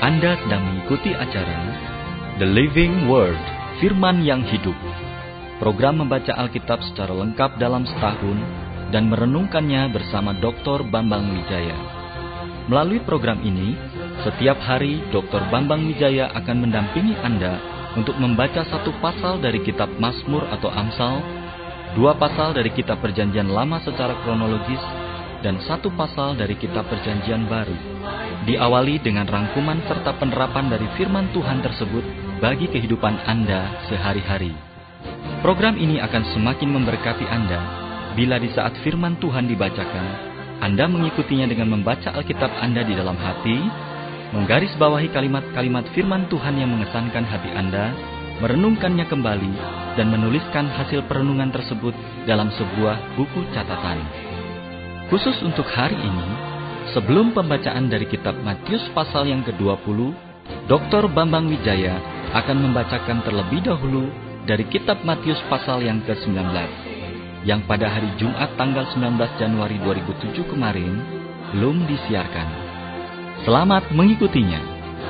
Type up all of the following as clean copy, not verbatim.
Anda sedang mengikuti acara The Living Word, Firman yang Hidup. Program membaca Alkitab secara lengkap dalam setahun dan merenungkannya bersama Dr. Bambang Wijaya. Melalui program ini, setiap hari Dr. Bambang Wijaya akan mendampingi Anda untuk membaca satu pasal dari kitab Mazmur atau Amsal, dua pasal dari kitab Perjanjian Lama secara kronologis, dan satu pasal dari kitab Perjanjian Baru. Diawali dengan rangkuman serta penerapan dari firman Tuhan tersebut bagi kehidupan Anda sehari-hari. Program ini akan semakin memberkati Anda bila di saat firman Tuhan dibacakan, Anda mengikutinya dengan membaca Alkitab Anda di dalam hati, menggarisbawahi kalimat-kalimat firman Tuhan yang mengesankan hati Anda, merenungkannya kembali, dan menuliskan hasil perenungan tersebut dalam sebuah buku catatan. Khusus untuk hari ini, sebelum pembacaan dari kitab Matius pasal yang ke-20, Dr. Bambang Wijaya akan membacakan terlebih dahulu dari kitab Matius pasal yang ke-19, yang pada hari Jumat tanggal 19 Januari 2007 kemarin belum disiarkan. Selamat mengikutinya.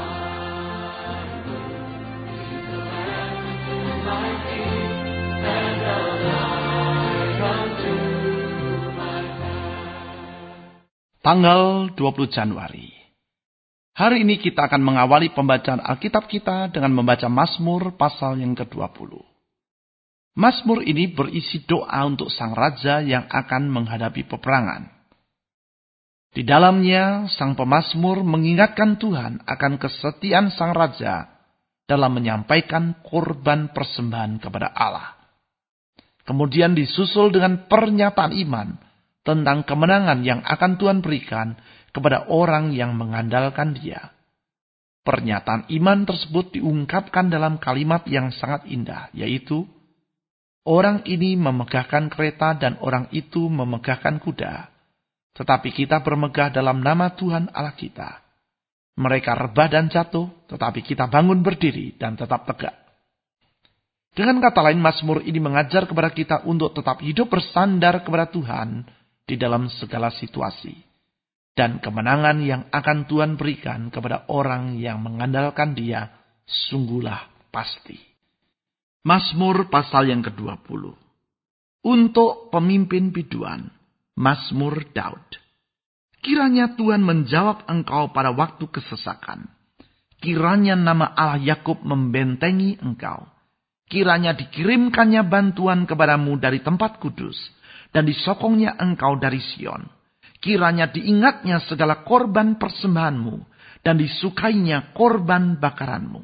Tanggal 20 Januari. Hari ini kita akan mengawali pembacaan Alkitab kita dengan membaca Mazmur pasal yang ke-20. Mazmur ini berisi doa untuk sang raja yang akan menghadapi peperangan. Di dalamnya, sang pemazmur mengingatkan Tuhan akan kesetiaan sang raja dalam menyampaikan korban persembahan kepada Allah. Kemudian disusul dengan pernyataan iman tentang kemenangan yang akan Tuhan berikan kepada orang yang mengandalkan Dia. Pernyataan iman tersebut diungkapkan dalam kalimat yang sangat indah, yaitu, orang ini memegahkan kereta dan orang itu memegahkan kuda, tetapi kita bermegah dalam nama Tuhan Allah kita. Mereka rebah dan jatuh, tetapi kita bangun berdiri dan tetap tegak. Dengan kata lain, Mazmur ini mengajar kepada kita untuk tetap hidup bersandar kepada Tuhan di dalam segala situasi, dan kemenangan yang akan Tuhan berikan kepada orang yang mengandalkan Dia sungguhlah pasti. Mazmur pasal yang ke-20. Untuk pemimpin biduan, Mazmur Daud. Kiranya Tuhan menjawab engkau pada waktu kesesakan. Kiranya nama Allah Yakub membentengi engkau. Kiranya dikirimkannya bantuan kepadamu dari tempat kudus, dan disokongnya engkau dari Sion. Kiranya diingatnya segala korban persembahanmu, dan disukainya korban bakaranmu.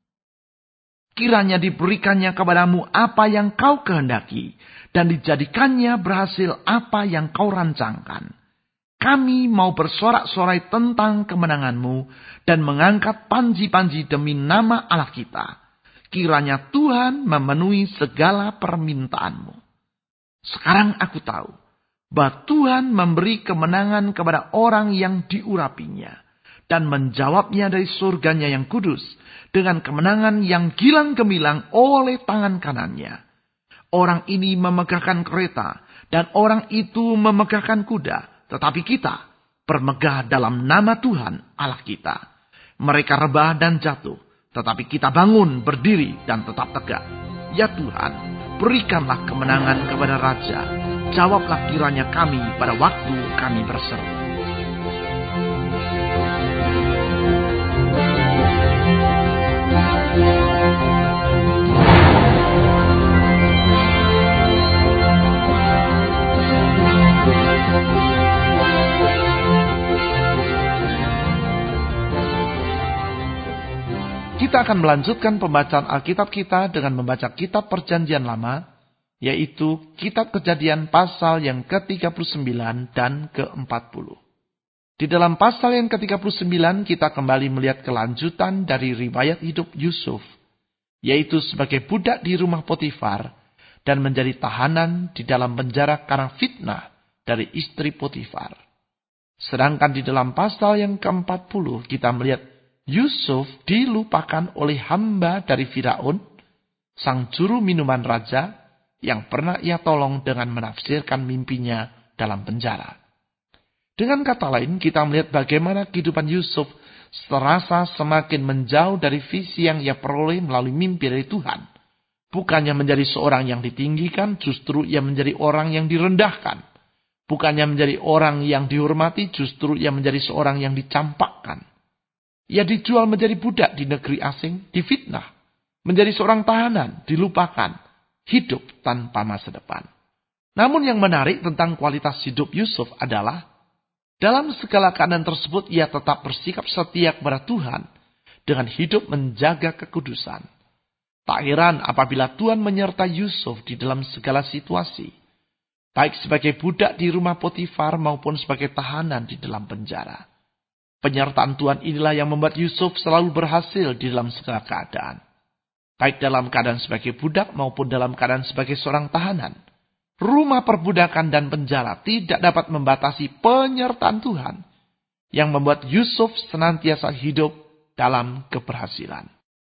Kiranya diberikannya kepadamu apa yang kau kehendaki, dan dijadikannya berhasil apa yang kau rancangkan. Kami mau bersorak-sorai tentang kemenanganmu, dan mengangkat panji-panji demi nama Allah kita. Kiranya Tuhan memenuhi segala permintaanmu. Sekarang aku tahu bahwa Tuhan memberi kemenangan kepada orang yang diurapinya dan menjawabnya dari surganya yang kudus dengan kemenangan yang gilang gemilang oleh tangan kanannya. Orang ini memegahkan kereta dan orang itu memegahkan kuda, tetapi kita bermegah dalam nama Tuhan Allah kita. Mereka rebah dan jatuh, tetapi kita bangun berdiri dan tetap tegak. Ya Tuhan, berikanlah kemenangan kepada Raja. Jawablah kiranya kami pada waktu kami berseru. Kita akan melanjutkan pembacaan Alkitab kita dengan membaca kitab Perjanjian Lama, yaitu kitab Kejadian pasal yang ke-39 dan ke-40. Di dalam pasal yang ke-39 kita kembali melihat kelanjutan dari riwayat hidup Yusuf, yaitu sebagai budak di rumah Potifar dan menjadi tahanan di dalam penjara karena fitnah dari istri Potifar. Sedangkan di dalam pasal yang ke-40 kita melihat Yusuf dilupakan oleh hamba dari Firaun, sang juru minuman raja, yang pernah ia tolong dengan menafsirkan mimpinya dalam penjara. Dengan kata lain, kita melihat bagaimana kehidupan Yusuf terasa semakin menjauh dari visi yang ia peroleh melalui mimpi dari Tuhan. Bukannya menjadi seorang yang ditinggikan, justru ia menjadi orang yang direndahkan. Bukannya menjadi orang yang dihormati, justru ia menjadi seorang yang dicampakkan. Ia dijual menjadi budak di negeri asing, difitnah. Menjadi seorang tahanan, dilupakan. Hidup tanpa masa depan. Namun yang menarik tentang kualitas hidup Yusuf adalah, dalam segala keadaan tersebut ia tetap bersikap setia kepada Tuhan dengan hidup menjaga kekudusan. Tak heran apabila Tuhan menyertai Yusuf di dalam segala situasi, baik sebagai budak di rumah Potifar maupun sebagai tahanan di dalam penjara. Penyertaan Tuhan inilah yang membuat Yusuf selalu berhasil di dalam segala keadaan. Baik dalam keadaan sebagai budak maupun dalam keadaan sebagai seorang tahanan. Rumah perbudakan dan penjara tidak dapat membatasi penyertaan Tuhan yang membuat Yusuf senantiasa hidup dalam keberhasilan.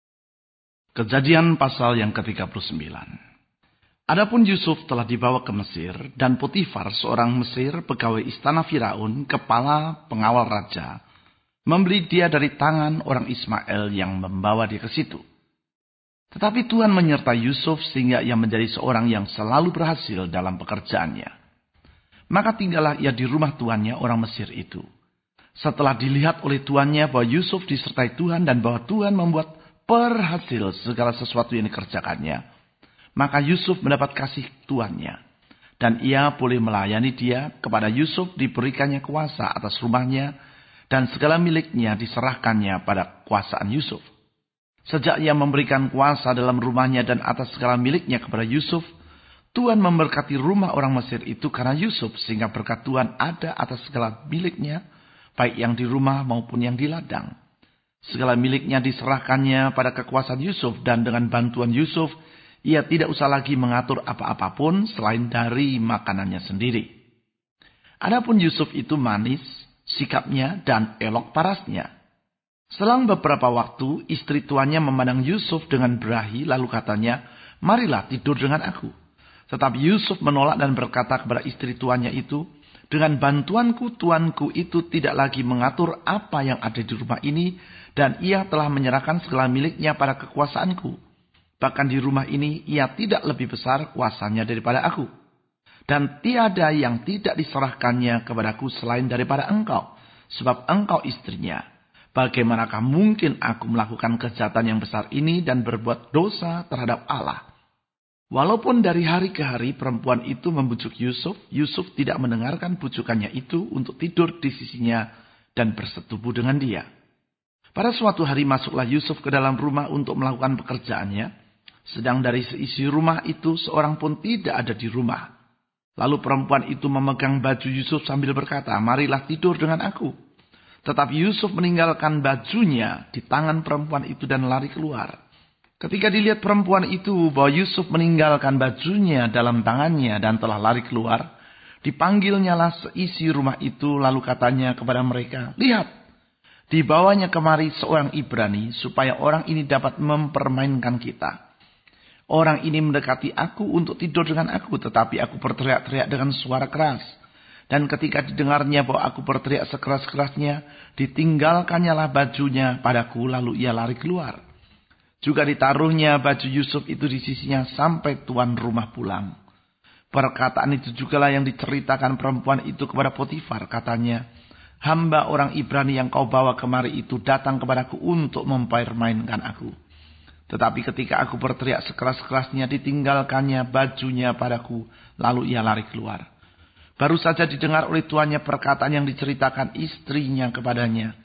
Kejadian pasal yang ke-39. Adapun Yusuf telah dibawa ke Mesir, dan Potifar, seorang Mesir, pegawai istana Firaun, kepala pengawal raja, membeli dia dari tangan orang Ismail yang membawa dia ke situ. Tetapi Tuhan menyertai Yusuf sehingga ia menjadi seorang yang selalu berhasil dalam pekerjaannya. Maka tinggallah ia di rumah tuannya orang Mesir itu. Setelah dilihat oleh tuannya bahwa Yusuf disertai Tuhan dan bahwa Tuhan membuat berhasil segala sesuatu yang dikerjakannya, maka Yusuf mendapat kasih tuannya. Dan ia boleh melayani dia. Kepada Yusuf diberikannya kuasa atas rumahnya, dan segala miliknya diserahkannya pada kuasaan Yusuf. Sejak ia memberikan kuasa dalam rumahnya dan atas segala miliknya kepada Yusuf, Tuhan memberkati rumah orang Mesir itu karena Yusuf, sehingga berkat Tuhan ada atas segala miliknya, baik yang di rumah maupun yang di ladang. Segala miliknya diserahkannya pada kekuasaan Yusuf, dan dengan bantuan Yusuf, ia tidak usah lagi mengatur apa-apapun selain dari makanannya sendiri. Adapun Yusuf itu manis sikapnya dan elok parasnya. Selang beberapa waktu, istri tuannya memandang Yusuf dengan berahi, lalu katanya, "Marilah tidur dengan aku." Tetapi Yusuf menolak dan berkata kepada istri tuannya itu, "Dengan bantuanku, tuanku itu tidak lagi mengatur apa yang ada di rumah ini, dan ia telah menyerahkan segala miliknya pada kekuasaanku. Bahkan di rumah ini ia tidak lebih besar kuasanya daripada aku. Dan tiada yang tidak diserahkannya kepadaku selain daripada engkau, sebab engkau istrinya. Bagaimanakah mungkin aku melakukan kejahatan yang besar ini dan berbuat dosa terhadap Allah?" Walaupun dari hari ke hari perempuan itu membujuk Yusuf, Yusuf tidak mendengarkan bujukannya itu untuk tidur di sisinya dan bersetubuh dengan dia. Pada suatu hari masuklah Yusuf ke dalam rumah untuk melakukan pekerjaannya, sedang dari seisi rumah itu seorang pun tidak ada di rumah. Lalu perempuan itu memegang baju Yusuf sambil berkata, "Marilah tidur dengan aku." Tetapi Yusuf meninggalkan bajunya di tangan perempuan itu dan lari keluar. Ketika dilihat perempuan itu bahwa Yusuf meninggalkan bajunya dalam tangannya dan telah lari keluar, dipanggilnyalah seisi rumah itu, lalu katanya kepada mereka, "Lihat, dibawanya kemari seorang Ibrani supaya orang ini dapat mempermainkan kita. Orang ini mendekati aku untuk tidur dengan aku, tetapi aku berteriak-teriak dengan suara keras. Dan ketika didengarnya bahwa aku berteriak sekeras-kerasnya, ditinggalkannyalah bajunya padaku, lalu ia lari keluar. Juga ditaruhnya baju Yusuf itu di sisinya sampai tuan rumah pulang." Perkataan itu jugalah yang diceritakan perempuan itu kepada Potifar. Katanya, "Hamba orang Ibrani yang kau bawa kemari itu datang kepadaku untuk mempermainkan aku. Tetapi ketika aku berteriak sekeras-kerasnya, ditinggalkannya bajunya padaku, lalu ia lari keluar." Baru saja didengar oleh tuannya perkataan yang diceritakan istrinya kepadanya.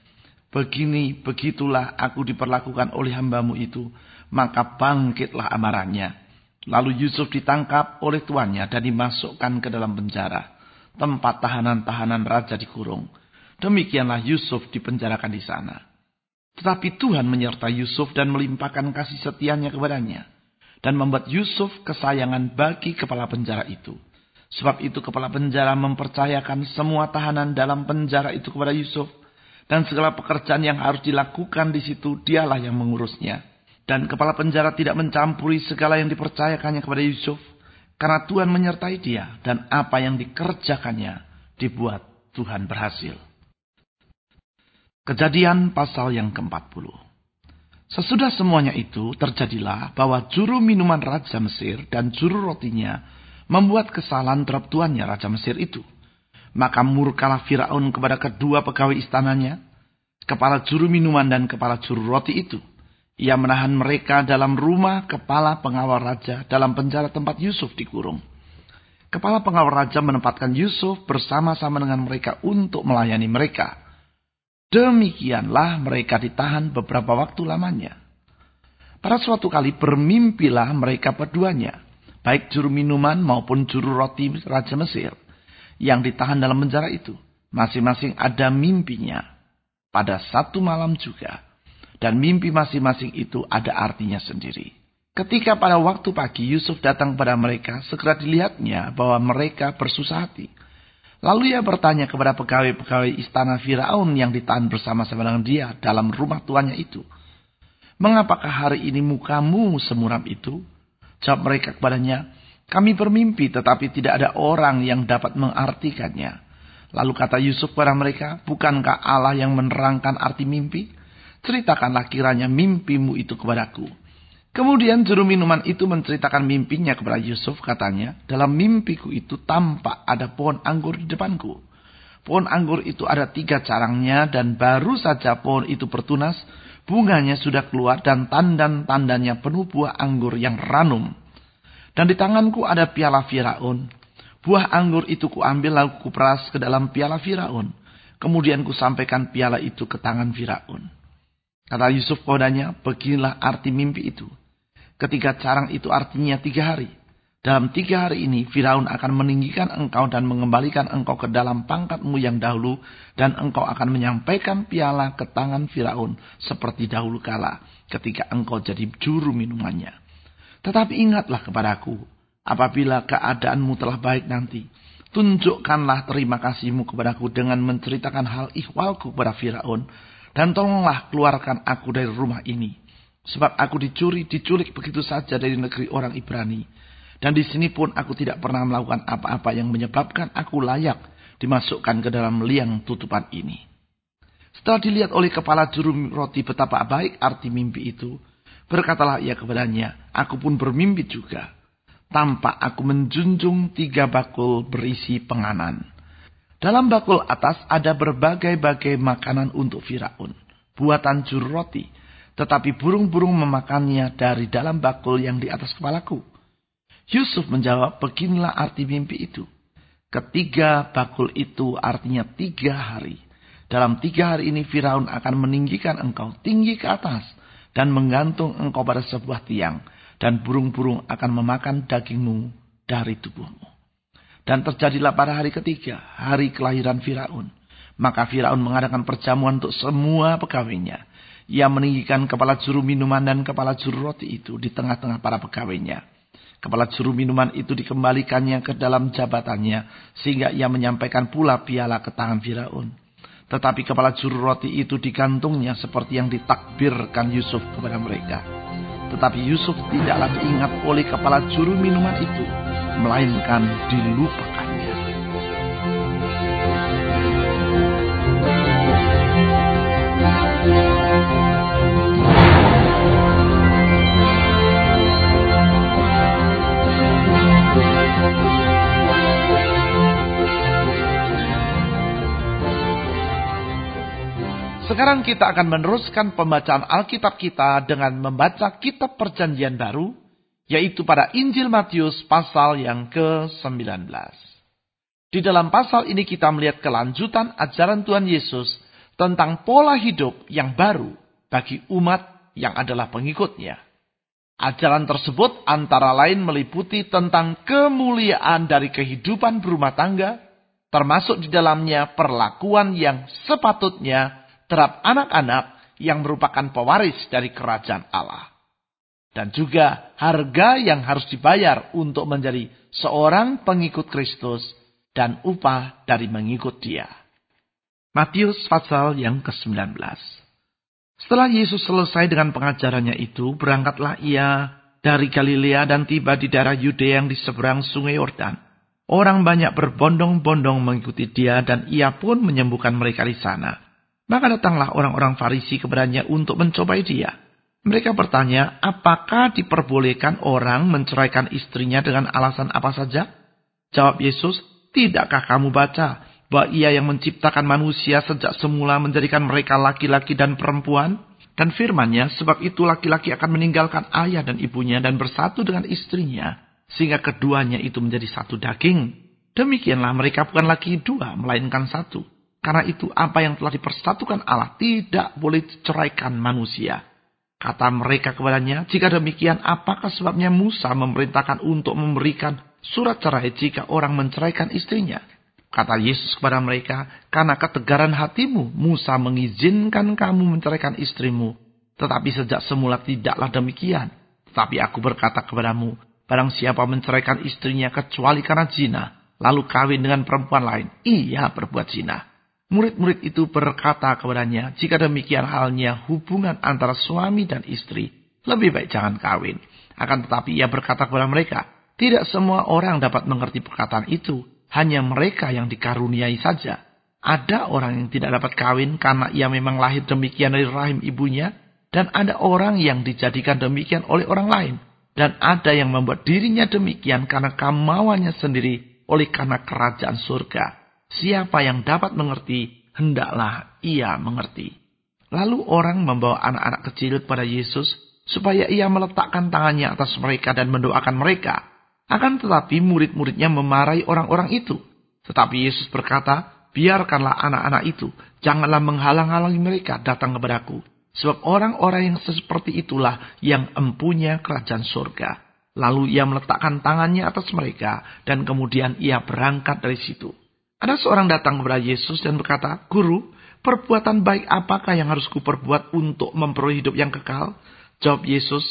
Begitulah aku diperlakukan oleh hambamu itu. Maka bangkitlah amarahnya. Lalu Yusuf ditangkap oleh tuannya dan dimasukkan ke dalam penjara, tempat tahanan-tahanan raja dikurung. Demikianlah Yusuf dipenjarakan di sana. Tetapi Tuhan menyertai Yusuf dan melimpahkan kasih setianya kepadanya, dan membuat Yusuf kesayangan bagi kepala penjara itu. Sebab itu kepala penjara mempercayakan semua tahanan dalam penjara itu kepada Yusuf, dan segala pekerjaan yang harus dilakukan di situ dialah yang mengurusnya. Dan kepala penjara tidak mencampuri segala yang dipercayakannya kepada Yusuf, karena Tuhan menyertai dia, dan apa yang dikerjakannya dibuat Tuhan berhasil. Kejadian pasal yang ke-40. Sesudah semuanya itu terjadilah bahwa juru minuman Raja Mesir dan juru rotinya membuat kesalahan terhadap tuannya Raja Mesir itu. Maka murkalah Firaun kepada kedua pegawai istananya, kepala juru minuman dan kepala juru roti itu. Ia menahan mereka dalam rumah kepala pengawal raja dalam penjara tempat Yusuf dikurung. Kepala pengawal raja menempatkan Yusuf bersama-sama dengan mereka untuk melayani mereka. Demikianlah mereka ditahan beberapa waktu lamanya. Pada suatu kali bermimpilah mereka berduanya, baik juru minuman maupun juru roti Raja Mesir, yang ditahan dalam penjara itu. Masing-masing ada mimpinya pada satu malam juga. Dan mimpi masing-masing itu ada artinya sendiri. Ketika pada waktu pagi Yusuf datang kepada mereka, segera dilihatnya bahwa mereka bersusah hati. Lalu ia bertanya kepada pegawai-pegawai istana Firaun yang ditahan bersama-sama dengan dia dalam rumah tuannya itu. Mengapakah hari ini mukamu semuram itu? Jawab mereka kepadanya, kami bermimpi tetapi tidak ada orang yang dapat mengartikannya. Lalu kata Yusuf kepada mereka, bukankah Allah yang menerangkan arti mimpi? Ceritakanlah kiranya mimpimu itu kepadaku. Kemudian juru minuman itu menceritakan mimpinya kepada Yusuf, katanya, dalam mimpiku itu tampak ada pohon anggur di depanku. Pohon anggur itu ada 3 carangnya dan baru saja pohon itu bertunas, bunganya sudah keluar dan tandan-tandannya penuh buah anggur yang ranum. Dan di tanganku ada piala Firaun. Buah anggur itu kuambil lalu kuperas ke dalam piala Firaun. Kemudian kusampaikan piala itu ke tangan Firaun. Kata Yusuf kepadanya, beginilah arti mimpi itu. Ketiga carang itu artinya 3 hari. Dalam 3 hari ini Firaun akan meninggikan engkau dan mengembalikan engkau ke dalam pangkatmu yang dahulu. Dan engkau akan menyampaikan piala ke tangan Firaun seperti dahulu kala ketika engkau jadi juru minumannya. Tetapi ingatlah kepadaku, apabila keadaanmu telah baik nanti, tunjukkanlah terima kasihmu kepadaku dengan menceritakan hal ihwalku kepada Firaun. Dan tolonglah keluarkan aku dari rumah ini. Sebab aku diculik begitu saja dari negeri orang Ibrani. Dan di sini pun aku tidak pernah melakukan apa-apa yang menyebabkan aku layak dimasukkan ke dalam liang tutupan ini. Setelah dilihat oleh kepala juru roti betapa baik arti mimpi itu, berkatalah ia kepadanya, aku pun bermimpi juga. Tampak aku menjunjung 3 bakul berisi penganan. Dalam bakul atas ada berbagai-bagai makanan untuk Firaun, buatan juru roti. Tetapi burung-burung memakannya dari dalam bakul yang di atas kepalaku. Yusuf menjawab, beginilah arti mimpi itu. Ketiga bakul itu artinya 3 hari. Dalam 3 hari ini Firaun akan meninggikan engkau tinggi ke atas dan menggantung engkau pada sebuah tiang. Dan burung-burung akan memakan dagingmu dari tubuhmu. Dan terjadilah pada hari ketiga, hari kelahiran Firaun. Maka Firaun mengadakan perjamuan untuk semua pegawainya. Ia meninggikan kepala juru minuman dan kepala juru roti itu di tengah-tengah para pegawainya. Kepala juru minuman itu dikembalikannya ke dalam jabatannya, sehingga ia menyampaikan pula piala ke tangan Firaun. Tetapi kepala juru roti itu digantungnya seperti yang ditakbirkan Yusuf kepada mereka. Tetapi Yusuf tidaklah diingat oleh kepala juru minuman itu, melainkan dilupakannya. Sekarang kita akan meneruskan pembacaan Alkitab kita dengan membaca kitab Perjanjian Baru, yaitu pada Injil Matius pasal yang ke-19. Di dalam pasal ini kita melihat kelanjutan ajaran Tuhan Yesus tentang pola hidup yang baru bagi umat yang adalah pengikutnya. Ajaran tersebut antara lain meliputi tentang kemuliaan dari kehidupan berumah tangga, termasuk di dalamnya perlakuan yang sepatutnya terhadap anak-anak yang merupakan pewaris dari kerajaan Allah. Dan juga harga yang harus dibayar untuk menjadi seorang pengikut Kristus dan upah dari mengikut Dia. Matius pasal yang ke-19. Setelah Yesus selesai dengan pengajarannya itu, berangkatlah Ia dari Galilea dan tiba di daerah Yudea yang di seberang sungai Yordan. Orang banyak berbondong-bondong mengikuti Dia dan Ia pun menyembuhkan mereka di sana. Maka datanglah orang-orang Farisi kepadanya untuk mencobai dia. Mereka bertanya, apakah diperbolehkan orang menceraikan istrinya dengan alasan apa saja? Jawab Yesus, tidakkah kamu baca bahwa Ia yang menciptakan manusia sejak semula menjadikan mereka laki-laki dan perempuan? Dan firman-Nya, sebab itu laki-laki akan meninggalkan ayah dan ibunya dan bersatu dengan istrinya, sehingga keduanya itu menjadi satu daging. Demikianlah mereka bukan lagi dua, melainkan satu. Karena itu apa yang telah dipersatukan Allah tidak boleh diceraikan manusia. Kata mereka kepadanya, jika demikian apakah sebabnya Musa memerintahkan untuk memberikan surat cerai jika orang menceraikan istrinya? Kata Yesus kepada mereka, karena ketegaran hatimu, Musa mengizinkan kamu menceraikan istrimu. Tetapi sejak semula tidaklah demikian. Tetapi aku berkata kepadamu, barang siapa menceraikan istrinya kecuali karena zina, lalu kawin dengan perempuan lain, ia berbuat zina. Murid-murid itu berkata kepadanya, jika demikian halnya hubungan antara suami dan istri, lebih baik jangan kawin. Akan tetapi ia berkata kepada mereka, tidak semua orang dapat mengerti perkataan itu. Hanya mereka yang dikaruniai saja. Ada orang yang tidak dapat kawin karena ia memang lahir demikian dari rahim ibunya. Dan ada orang yang dijadikan demikian oleh orang lain. Dan ada yang membuat dirinya demikian karena kemauannya sendiri oleh karena kerajaan surga. Siapa yang dapat mengerti, hendaklah ia mengerti. Lalu orang membawa anak-anak kecil kepada Yesus supaya ia meletakkan tangannya atas mereka dan mendoakan mereka. Akan tetapi murid-muridnya memarahi orang-orang itu. Tetapi Yesus berkata, biarkanlah anak-anak itu. Janganlah menghalang-halangi mereka datang kepadaku. Sebab orang-orang yang seperti itulah yang empunya kerajaan surga. Lalu ia meletakkan tangannya atas mereka. Dan kemudian ia berangkat dari situ. Ada seorang datang kepada Yesus dan berkata, Guru, perbuatan baik apakah yang harus kuperbuat untuk memperoleh hidup yang kekal? Jawab Yesus,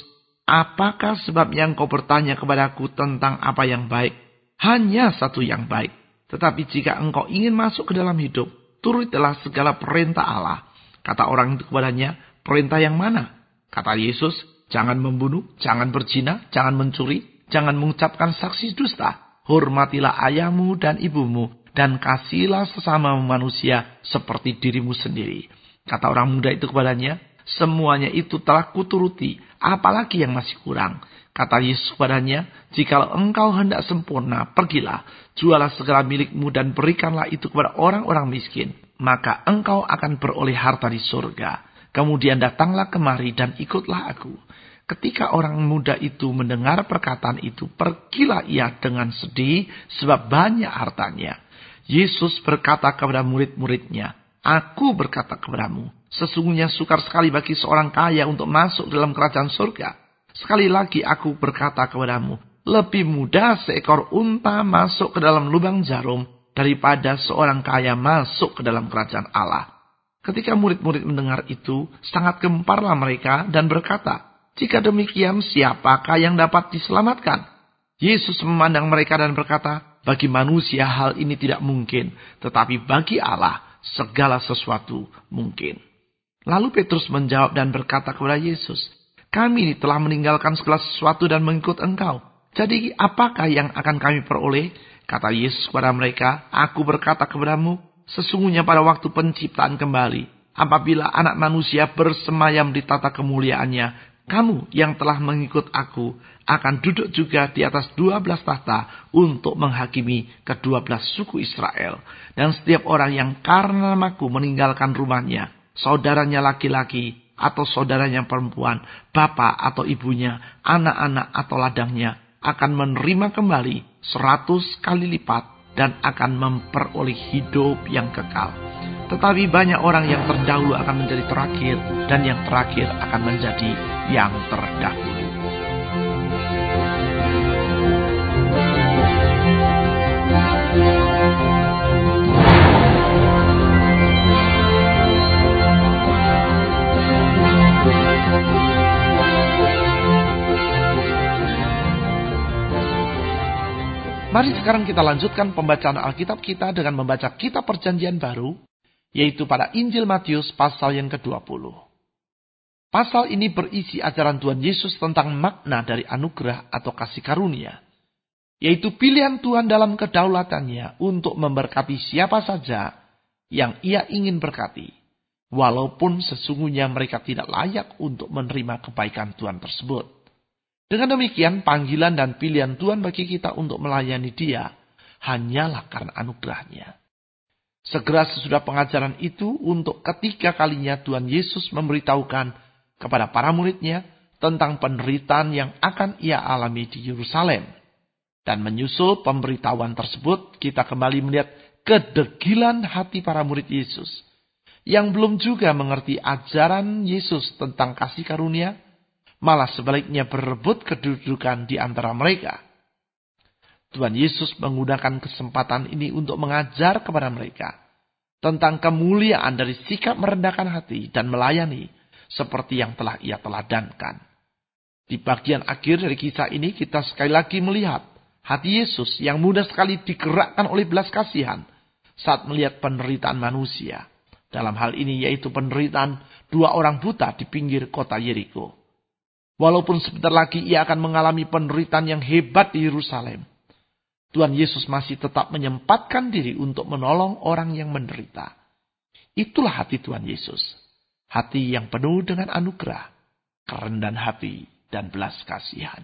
apakah sebabnya engkau bertanya kepadaku tentang apa yang baik? Hanya satu yang baik. Tetapi jika engkau ingin masuk ke dalam hidup, turutilah segala perintah Allah. Kata orang itu kepadanya, perintah yang mana? Kata Yesus, jangan membunuh, jangan berzina, jangan mencuri, jangan mengucapkan saksi dusta. Hormatilah ayahmu dan ibumu, dan kasihilah sesama manusia seperti dirimu sendiri. Kata orang muda itu kepadanya, semuanya itu telah kuturuti, apalagi yang masih kurang. Kata Yesus kepadanya, jikalau engkau hendak sempurna, pergilah, jualah segala milikmu dan berikanlah itu kepada orang-orang miskin. Maka engkau akan beroleh harta di surga. Kemudian datanglah kemari dan ikutlah aku. Ketika orang muda itu mendengar perkataan itu, pergilah ia dengan sedih sebab banyak hartanya. Yesus berkata kepada murid-muridnya, aku berkata kepadamu, sesungguhnya sukar sekali bagi seorang kaya untuk masuk dalam kerajaan surga. Sekali lagi aku berkata kepadamu, lebih mudah seekor unta masuk ke dalam lubang jarum daripada seorang kaya masuk ke dalam kerajaan Allah. Ketika murid-murid mendengar itu, sangat gemparlah mereka dan berkata, jika demikian siapakah yang dapat diselamatkan? Yesus memandang mereka dan berkata, bagi manusia hal ini tidak mungkin, tetapi bagi Allah segala sesuatu mungkin. Lalu Petrus menjawab dan berkata kepada Yesus, kami ini telah meninggalkan segala sesuatu dan mengikut engkau. Jadi apakah yang akan kami peroleh? Kata Yesus kepada mereka, aku berkata kepadamu, sesungguhnya pada waktu penciptaan kembali, apabila anak manusia bersemayam di tata kemuliaannya, kamu yang telah mengikut aku akan duduk juga di atas 12 tahta untuk menghakimi ke-12 suku Israel. Dan setiap orang yang karena namaku meninggalkan rumahnya, saudaranya laki-laki atau saudaranya perempuan, bapak atau ibunya, anak-anak atau ladangnya, akan menerima kembali 100 kali lipat dan akan memperoleh hidup yang kekal. Tetapi banyak orang yang terdahulu akan menjadi terakhir, dan yang terakhir akan menjadi yang terdahulu. Mari sekarang kita lanjutkan pembacaan Alkitab kita dengan membaca kitab Perjanjian Baru, yaitu pada Injil Matius pasal yang ke-20. Pasal ini berisi ajaran Tuhan Yesus tentang makna dari anugerah atau kasih karunia, yaitu pilihan Tuhan dalam kedaulatannya untuk memberkati siapa saja yang ia ingin berkati. walaupun sesungguhnya mereka tidak layak untuk menerima kebaikan Tuhan tersebut. Dengan demikian, panggilan dan pilihan Tuhan bagi kita untuk melayani Dia hanyalah karena anugerah-Nya. Segera sesudah pengajaran itu, untuk ketiga kalinya Tuhan Yesus memberitahukan kepada para murid-Nya tentang penderitaan yang akan Ia alami di Yerusalem. Dan menyusul pemberitahuan tersebut, kita kembali melihat kedegilan hati para murid Yesus, yang belum juga mengerti ajaran Yesus tentang kasih karunia, malah sebaliknya berebut kedudukan di antara mereka. Tuhan Yesus menggunakan kesempatan ini untuk mengajar kepada mereka tentang kemuliaan dari sikap merendahkan hati dan melayani seperti yang telah Ia teladankan. Di bagian akhir dari kisah ini kita sekali lagi melihat hati Yesus yang mudah sekali digerakkan oleh belas kasihan saat melihat penderitaan manusia. Dalam hal ini yaitu penderitaan 2 orang buta di pinggir kota Yeriko. Walaupun sebentar lagi ia akan mengalami penderitaan yang hebat di Yerusalem, Tuhan Yesus masih tetap menyempatkan diri untuk menolong orang yang menderita. Itulah hati Tuhan Yesus. Hati yang penuh dengan anugerah, kerendahan hati, dan belas kasihan.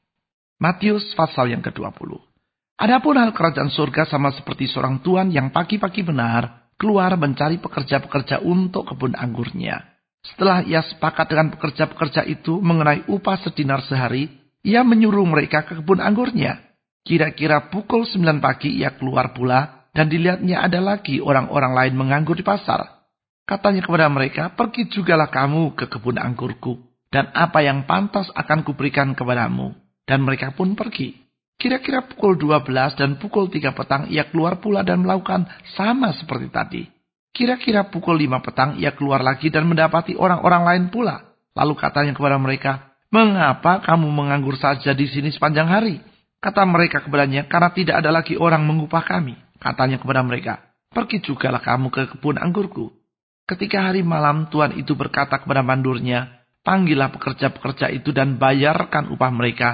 Matius pasal yang ke-20. Adapun hal kerajaan surga sama seperti seorang tuan yang pagi-pagi benar keluar mencari pekerja-pekerja untuk kebun anggurnya. Setelah ia sepakat dengan pekerja-pekerja itu mengenai upah sedinar sehari, ia menyuruh mereka ke kebun anggurnya. Kira-kira pukul 9 pagi ia keluar pula dan dilihatnya ada lagi orang-orang lain menganggur di pasar. Katanya kepada mereka, pergi jugalah kamu ke kebun anggurku, dan apa yang pantas akan kuberikan kepadamu. Dan mereka pun pergi. Kira-kira pukul 12 dan pukul 3 petang ia keluar pula dan melakukan sama seperti tadi. Kira-kira pukul 5 petang ia keluar lagi dan mendapati orang-orang lain pula. Lalu katanya kepada mereka, mengapa kamu menganggur saja di sini sepanjang hari? Kata mereka kepadanya, karena tidak ada lagi orang mengupah kami. Katanya kepada mereka, pergi jugalah kamu ke kebun anggurku. Ketika hari malam tuan itu berkata kepada mandurnya, panggillah pekerja-pekerja itu dan bayarkan upah mereka,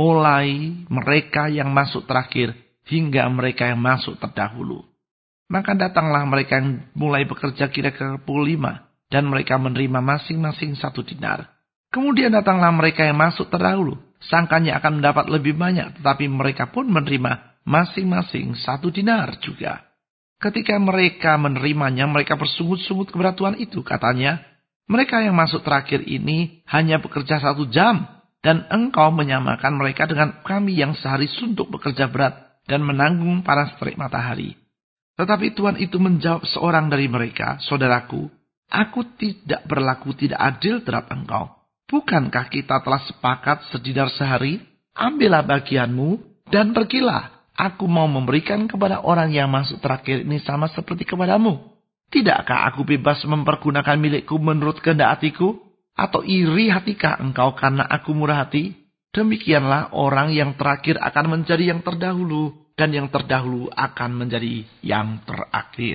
mulai mereka yang masuk terakhir hingga mereka yang masuk terdahulu. Maka datanglah mereka yang mulai bekerja kira-kira pukul 5 dan mereka menerima masing-masing 1 dinar. Kemudian datanglah mereka yang masuk terdahulu. Sangkanya akan mendapat lebih banyak, tetapi mereka pun menerima masing-masing 1 dinar juga. Ketika mereka menerimanya, mereka bersungut-sungut kepada tuan itu. Katanya, mereka yang masuk terakhir ini hanya bekerja 1 jam. Dan engkau menyamakan mereka dengan kami yang sehari suntuk bekerja berat dan menanggung panas terik matahari. Tetapi tuan itu menjawab seorang dari mereka, saudaraku, aku tidak berlaku tidak adil terhadap engkau. Bukankah kita telah sepakat sedinar sehari? Ambillah bagianmu dan pergilah. Aku mau memberikan kepada orang yang masuk terakhir ini sama seperti kepadamu. Tidakkah aku bebas mempergunakan milikku menurut kehendak hatiku? Atau iri hatikah engkau karena aku murah hati? Demikianlah orang yang terakhir akan menjadi yang terdahulu, dan yang terdahulu akan menjadi yang terakhir.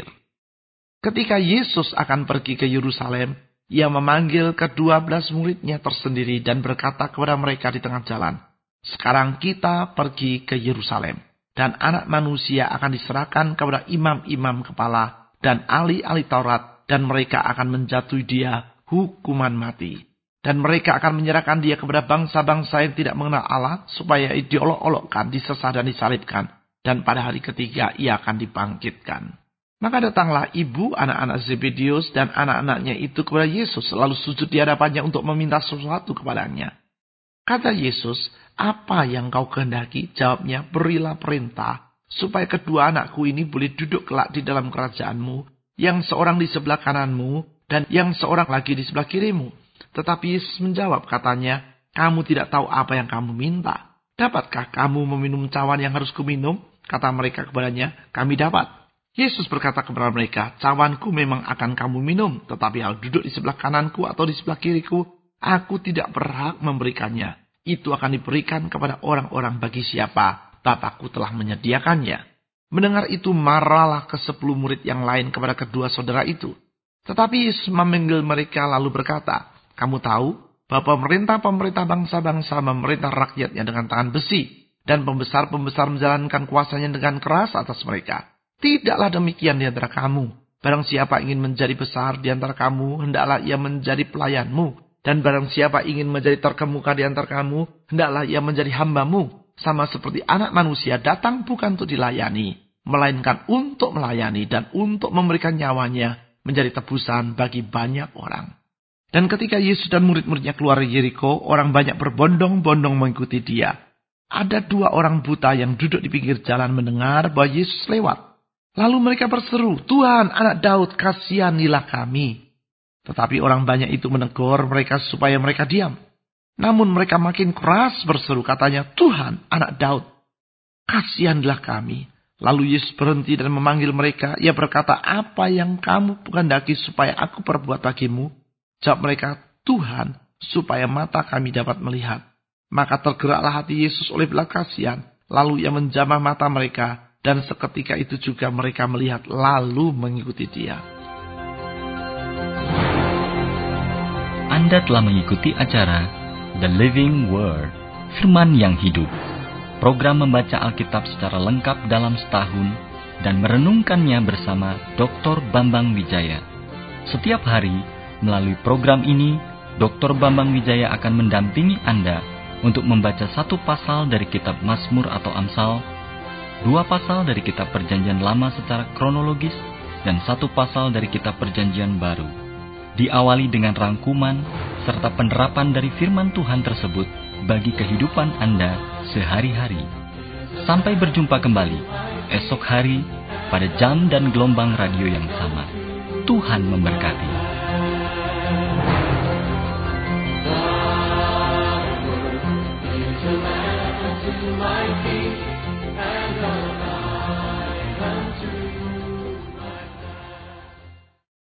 Ketika Yesus akan pergi ke Yerusalem, ia memanggil ke-12 muridnya tersendiri dan berkata kepada mereka di tengah jalan, sekarang kita pergi ke Yerusalem, dan anak manusia akan diserahkan kepada imam-imam kepala dan ahli-ahli Taurat, dan mereka akan menjatuhi dia hukuman mati. Dan mereka akan menyerahkan dia kepada bangsa-bangsa yang tidak mengenal Allah, supaya diolok-olokkan, disesah dan disalibkan. Dan pada hari ketiga ia akan dibangkitkan. Maka datanglah ibu anak-anak Zebedeus dan anak-anaknya itu kepada Yesus, lalu sujud di hadapannya untuk meminta sesuatu kepadanya. Kata Yesus, apa yang kau kehendaki? Jawabnya, berilah perintah, supaya kedua anakku ini boleh duduk kelak di dalam kerajaanmu, yang seorang di sebelah kananmu, dan yang seorang lagi di sebelah kirimu. Tetapi Yesus menjawab, katanya, kamu tidak tahu apa yang kamu minta. Dapatkah kamu meminum cawan yang harus kuminum? Kata mereka kepadanya, kami dapat. Yesus berkata kepada mereka, cawanku memang akan kamu minum, tetapi hal duduk di sebelah kananku atau di sebelah kiriku, aku tidak berhak memberikannya. Itu akan diberikan kepada orang-orang bagi siapa Bapakku telah menyediakannya. Mendengar itu marahlah ke-10 murid yang lain kepada kedua saudara itu. Tetapi Yesus memanggil mereka lalu berkata, kamu tahu bahwa pemerintah bangsa-bangsa memerintah rakyatnya dengan tangan besi, dan pembesar-pembesar menjalankan kuasanya dengan keras atas mereka. Tidaklah demikian di antara kamu, Barang siapa ingin menjadi besar di antara kamu, hendaklah ia menjadi pelayanmu. Dan barang siapa ingin menjadi terkemuka di antara kamu, hendaklah ia menjadi hambamu. Sama seperti Anak Manusia datang bukan untuk dilayani, melainkan untuk melayani dan untuk memberikan nyawanya menjadi tebusan bagi banyak orang. Dan ketika Yesus dan murid-muridnya keluar dari Yeriko, orang banyak berbondong-bondong mengikuti dia. Ada 2 orang buta yang duduk di pinggir jalan mendengar bahwa Yesus lewat. Lalu mereka berseru, "Tuhan, Anak Daud, kasihanilah kami." Tetapi orang banyak itu menegur mereka supaya mereka diam. Namun mereka makin keras berseru, katanya, "Tuhan, Anak Daud, kasihanilah kami." Lalu Yesus berhenti dan memanggil mereka. Ia berkata, "Apa yang kamu kehendaki supaya aku perbuat bagimu?" Jawab mereka, "Tuhan, supaya mata kami dapat melihat." Maka tergeraklah hati Yesus oleh belas kasihan. Lalu ia menjamah mata mereka. Dan seketika itu juga mereka melihat lalu mengikuti dia. Anda telah mengikuti acara The Living Word, Firman yang Hidup. Program membaca Alkitab secara lengkap dalam setahun dan merenungkannya bersama Dr. Bambang Wijaya. Setiap hari, melalui program ini, Dr. Bambang Wijaya akan mendampingi Anda untuk membaca 1 pasal dari kitab Mazmur atau Amsal, 2 pasal dari kitab Perjanjian Lama secara kronologis, dan 1 pasal dari kitab Perjanjian Baru. Diawali dengan rangkuman serta penerapan dari firman Tuhan tersebut bagi kehidupan Anda sehari-hari. Sampai berjumpa kembali esok hari pada jam dan gelombang radio yang sama. Tuhan memberkati.